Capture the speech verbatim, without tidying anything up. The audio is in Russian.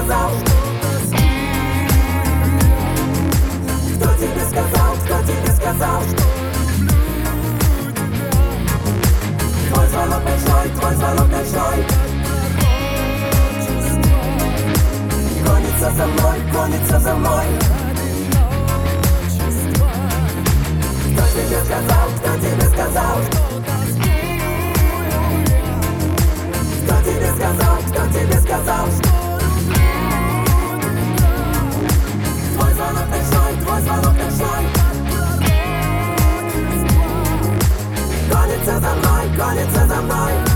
сказал, кто тебе сказал, кто тебе сказал, твой звонок ночной, твой звонок ночной гонится за мной, гонится за мной. Кто тебе сказал, кто тебе сказал, кто тебе сказал, кто тебе сказал, твой звонок ночной, твой звонок ночной гонится за мной, гонится за мной.